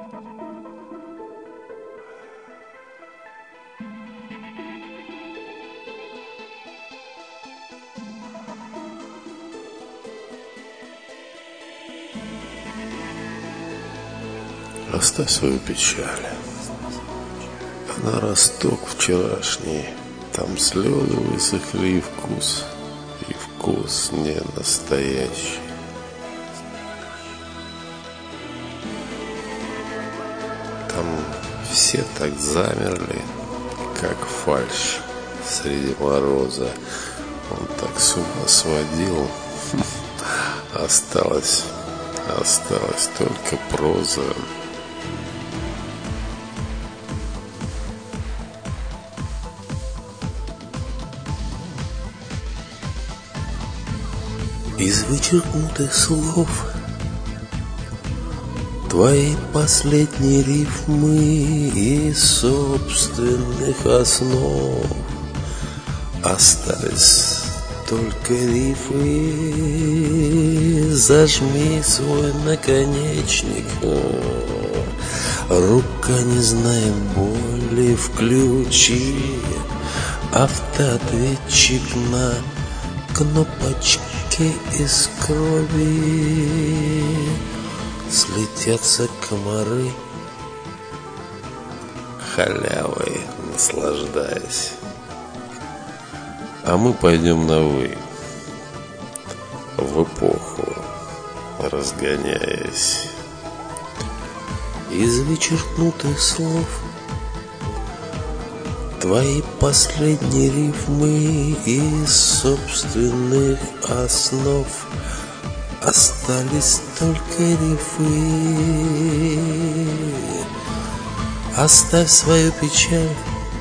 Оставь свою печаль, а на росток вчерашний там слезы высохли и вкус не настоящий. Там все так замерли, как фальшь среди мороза. Он так с ума сводил. Осталась только проза. Из вычеркнутых слов твои последние рифмы из собственных основ остались только рифы. Зажми свой наконечник, рука не знает боли, включи автоответчик на кнопочке из крови. Слетятся комары, халявой наслаждаясь, а мы пойдем на «вы», в эпоху разгоняясь. Из вычеркнутых слов твои последние рифмы из собственных основ остались только рифы. Оставь свою печаль,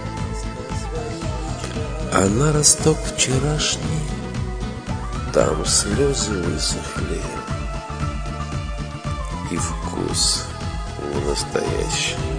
а на росток вчерашний там слезы высохли и вкус не настоящий.